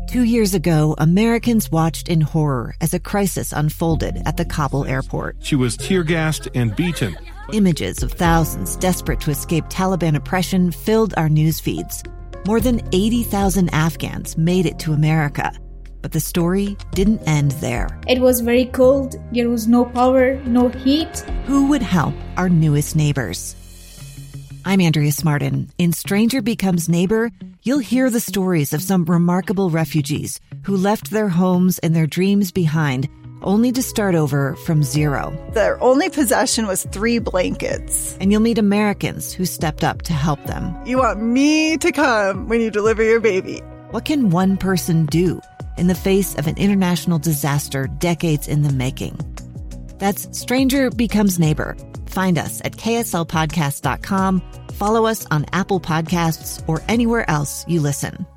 2 years ago, Americans watched in horror as a crisis unfolded at the Kabul airport. She was tear-gassed and beaten. Images of thousands desperate to escape Taliban oppression filled our news feeds. More than 80,000 Afghans made it to America. But the story didn't end there. It was very cold. There was no power, no heat. Who would help our newest neighbors? I'm Andrea Smartin. In Stranger Becomes Neighbor, you'll hear the stories of some remarkable refugees who left their homes and their dreams behind, only to start over from zero. Their only possession was 3 blankets. And you'll meet Americans who stepped up to help them. You want me to come when you deliver your baby. What can one person do in the face of an international disaster decades in the making? That's Stranger Becomes Neighbor. Find us at kslpodcast.com. Follow us on Apple Podcasts or anywhere else you listen.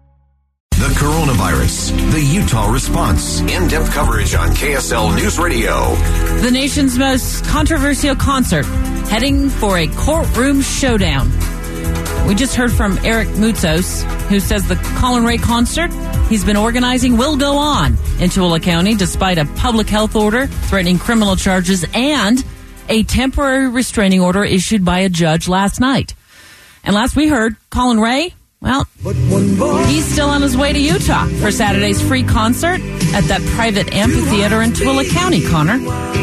The coronavirus, the Utah response, in-depth coverage on KSL News Radio. The nation's most controversial concert, heading for a courtroom showdown. We just heard from Eric Moutsos, who says the Colin Ray concert he's been organizing will go on in Tooele County despite a public health order threatening criminal charges and a temporary restraining order issued by a judge last night. And last we heard, Colin Ray, well, he's still on his way to Utah for Saturday's free concert at that private amphitheater in Tooele County, Connor.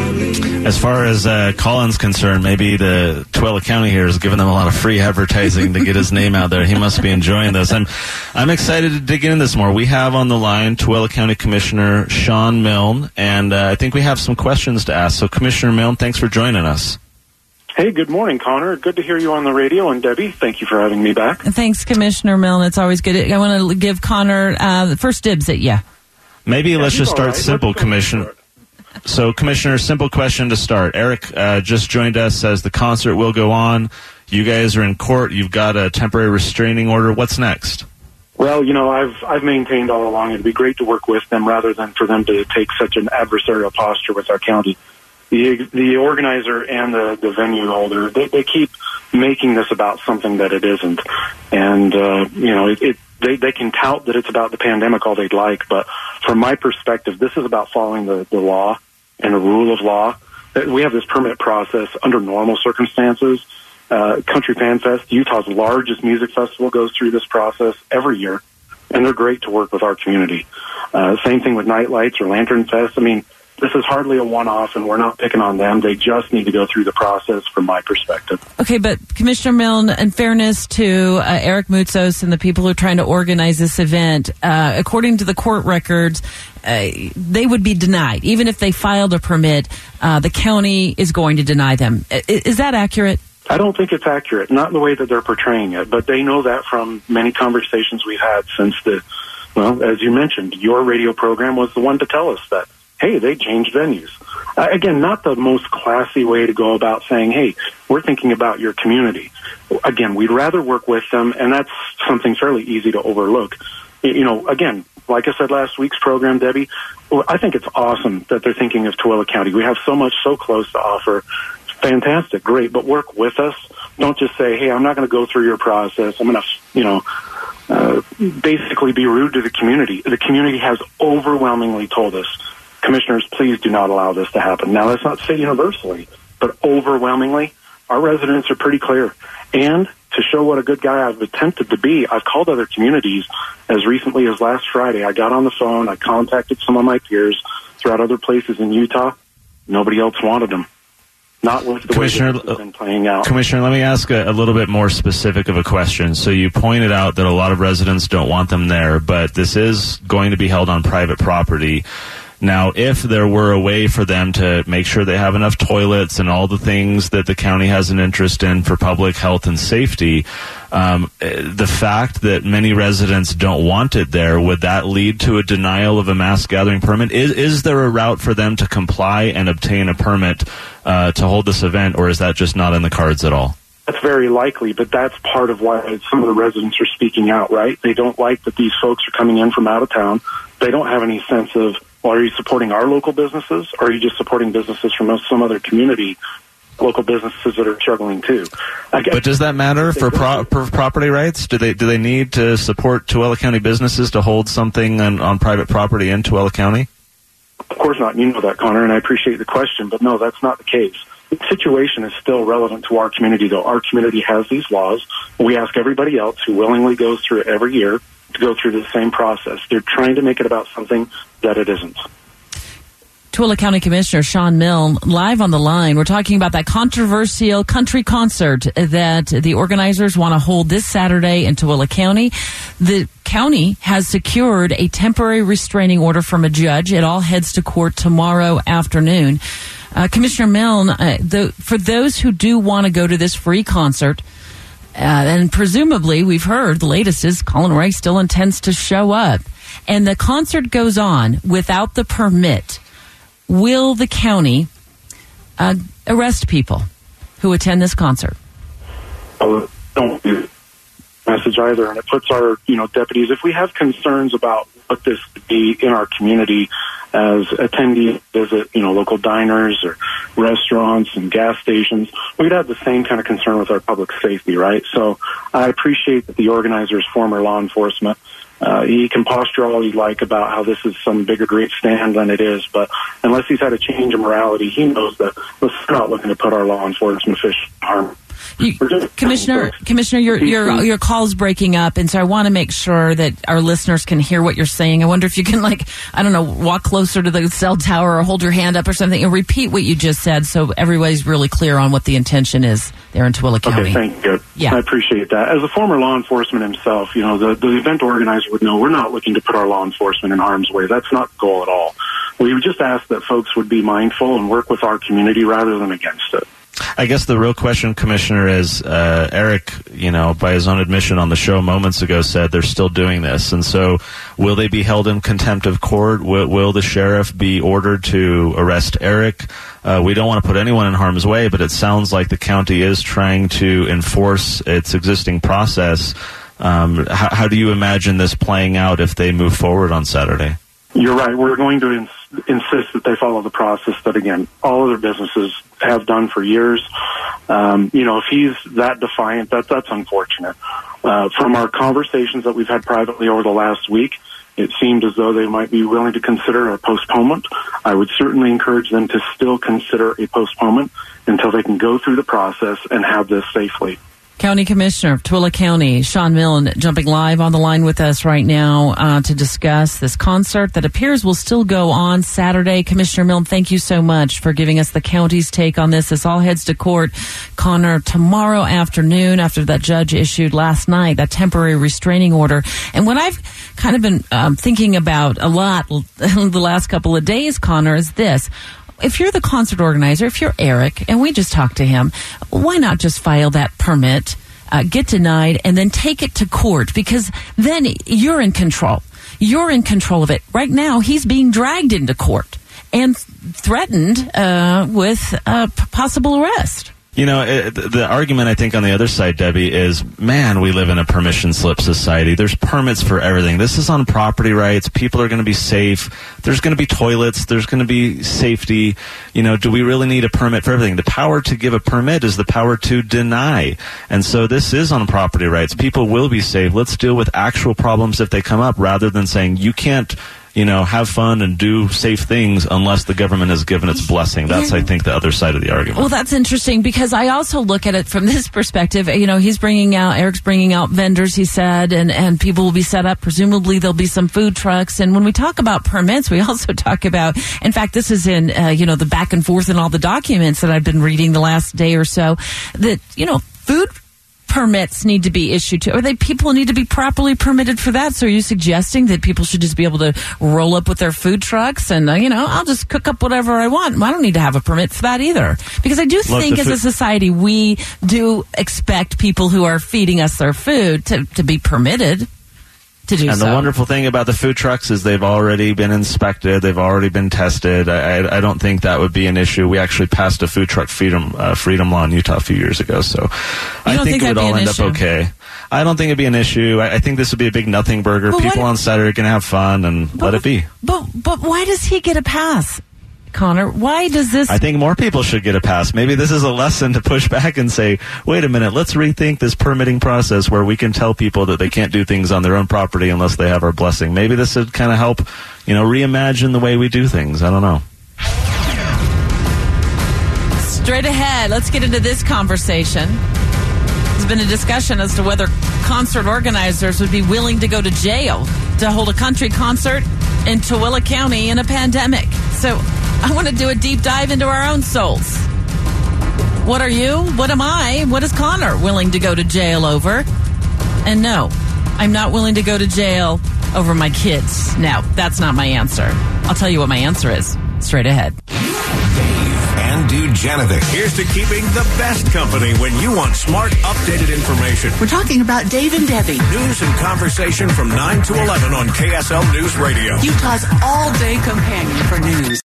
As far as Colin's concerned, maybe the Tooele County here is giving them a lot of free advertising to get his name out there. He must be enjoying this. I'm excited to dig into this more. We have on the line Tooele County Commissioner Sean Milne, and I think we have some questions to ask. So, Commissioner Milne, thanks for joining us. Hey, good morning, Connor. Good to hear you on the radio. And Debbie, thank you for having me back. Thanks, Commissioner Milne. It's always good. I want to give Connor the first dibs at you. Maybe let's just start simple, Commissioner. So, Commissioner, simple question to start. Eric just joined us, says the concert will go on. You guys are in court. You've got a temporary restraining order. What's next? Well, you know, I've maintained all along it'd be great to work with them rather than for them to take such an adversarial posture with our county. The organizer and the venue holder, they keep making this about something that it isn't. And, you know, they can tout that it's about the pandemic all they'd like, but from my perspective, this is about following the law and the rule of law. We have this permit process under normal circumstances. Country Fan Fest, Utah's largest music festival, goes through this process every year, and they're great to work with our community. Same thing with Night Lights or Lantern Fest. I mean, this is hardly a one-off, and we're not picking on them. They just need to go through the process from my perspective. Okay, but Commissioner Milne, in fairness to Eric Moutsos and the people who are trying to organize this event, according to the court records, they would be denied. Even if they filed a permit, the county is going to deny them. Is that accurate? I don't think it's accurate, not in the way that they're portraying it, but they know that from many conversations we've had since well, as you mentioned, your radio program was the one to tell us that, hey, they changed venues. Again, not the most classy way to go about saying, hey, we're thinking about your community. Again, we'd rather work with them, and that's something fairly easy to overlook. You know, again, like I said last week's program, Debbie, I think it's awesome that they're thinking of Tooele County. We have so much so close to offer. Fantastic, great, but work with us. Don't just say, hey, I'm not going to go through your process. I'm going to, you know, basically be rude to the community. The community has overwhelmingly told us, commissioners, please do not allow this to happen. Now, that's not to say universally, but overwhelmingly, our residents are pretty clear. And to show what a good guy I've attempted to be, I've called other communities as recently as last Friday. I got on the phone. I contacted some of my peers throughout other places in Utah. Nobody else wanted them. Not with the way this has been playing out. Commissioner, let me ask a little bit more specific of a question. So you pointed out that a lot of residents don't want them there, but this is going to be held on private property. Now, if there were a way for them to make sure they have enough toilets and all the things that the county has an interest in for public health and safety, the fact that many residents don't want it there, would that lead to a denial of a mass gathering permit? Is there a route for them to comply and obtain a permit to hold this event, or is that just not in the cards at all? That's very likely, but that's part of why some of the residents are speaking out, right? They don't like that these folks are coming in from out of town. They don't have any sense of, well, are you supporting our local businesses, or are you just supporting businesses from some other community? local businesses that are struggling too. But does that matter for property rights? Do they need to support Tooele County businesses to hold something on private property in Tooele County? Of course not. You know that, Connor, and I appreciate the question, but no, that's not the case. The situation is still relevant to our community, though. Our community has these laws. We ask everybody else who willingly goes through it every year to go through the same process. They're trying to make it about something that it isn't. Tooele County Commissioner Sean Milne, live on the line. We're talking about that controversial country concert that the organizers want to hold this Saturday in Tooele County. The county has secured a temporary restraining order from a judge. It all heads to court tomorrow afternoon. Commissioner Milne, for those who do want to go to this free concert, and presumably we've heard the latest is Colin Ray still intends to show up, and the concert goes on without the permit, will the county arrest people who attend this concert? Oh, don't do message either, and it puts our deputies, if we have concerns about what this could be in our community as attendees visit local diners or restaurants and gas stations, we'd have the same kind of concern with our public safety, right? So I appreciate that the organizer is former law enforcement. He can posture all he'd like about how this is some bigger great stand than it is, but unless he's had a change of morality, he knows that we're not looking to put our law enforcement officials in harm. Commissioner, your call's breaking up, and so I want to make sure that our listeners can hear what you're saying. I wonder if you can, walk closer to the cell tower or hold your hand up or something and repeat what you just said so everybody's really clear on what the intention is there in Tooele County. Okay, thank you. Yeah. I appreciate that. As a former law enforcement himself, the event organizer would know we're not looking to put our law enforcement in harm's way. That's not the goal at all. We would just ask that folks would be mindful and work with our community rather than against it. I guess the real question, Commissioner, is Eric, by his own admission on the show moments ago, said they're still doing this. And so will they be held in contempt of court? Will the sheriff be ordered to arrest Eric? We don't want to put anyone in harm's way, but it sounds like the county is trying to enforce its existing process. How do you imagine this playing out if they move forward on Saturday? You're right. We're going to insist that they follow the process that, again, all other businesses have done for years. If he's that defiant, that's unfortunate. From our conversations that we've had privately over the last week, it seemed as though they might be willing to consider a postponement. I would certainly encourage them to still consider a postponement until they can go through the process and have this safely. County Commissioner of Tooele County, Sean Milne, jumping live on the line with us right now to discuss this concert that appears will still go on Saturday. Commissioner Milne, thank you so much for giving us the county's take on this. This all heads to court, Connor, tomorrow afternoon after that judge issued last night that temporary restraining order. And what I've kind of been thinking about a lot the last couple of days, Connor, is this. If you're the concert organizer, if you're Eric, and we just talked to him, why not just file that permit, get denied, and then take it to court? Because then you're in control. You're in control of it. Right now, he's being dragged into court and threatened with possible arrest. The argument I think on the other side, Debbie, is, man, we live in a permission slip society. There's permits for everything. This is on property rights. People are going to be safe. There's going to be toilets. There's going to be safety. Do we really need a permit for everything? The power to give a permit is the power to deny. And so this is on property rights. People will be safe. Let's deal with actual problems if they come up rather than saying you can't have fun and do safe things unless the government has given its blessing. That's, I think, the other side of the argument. Well, that's interesting because I also look at it from this perspective. Eric's bringing out vendors, he said, and people will be set up. Presumably there'll be some food trucks. And when we talk about permits, we also talk about, in fact, this is in, the back and forth in all the documents that I've been reading the last day or so, that, food permits need to be issued to, or people need to be properly permitted for that. So are you suggesting that people should just be able to roll up with their food trucks and, I'll just cook up whatever I want? I don't need to have a permit for that either. Because I do think as a society, we do expect people who are feeding us their food to be permitted to do so. And the wonderful thing about the food trucks is they've already been inspected. They've already been tested. I don't think that would be an issue. We actually passed a food truck freedom law in Utah a few years ago. So I think it would all end up okay. I don't think it'd be an issue. I think this would be a big nothing burger. People on Saturday can have fun and let it be. But why does he get a pass? Connor. Why does this... I think more people should get a pass. Maybe this is a lesson to push back and say, wait a minute, let's rethink this permitting process where we can tell people that they can't do things on their own property unless they have our blessing. Maybe this would kind of help, reimagine the way we do things. I don't know. Straight ahead, let's get into this conversation. There's been a discussion as to whether concert organizers would be willing to go to jail to hold a country concert in Tooele County in a pandemic. So I want to do a deep dive into our own souls. What are you? What am I? What is Connor willing to go to jail over? And no, I'm not willing to go to jail over my kids. Now, that's not my answer. I'll tell you what my answer is straight ahead. And Dujanovic. Here's to keeping the best company when you want smart, updated information. We're talking about Dave and Debbie. News and conversation from 9 to 11 on KSL News Radio. Utah's all-day companion for news.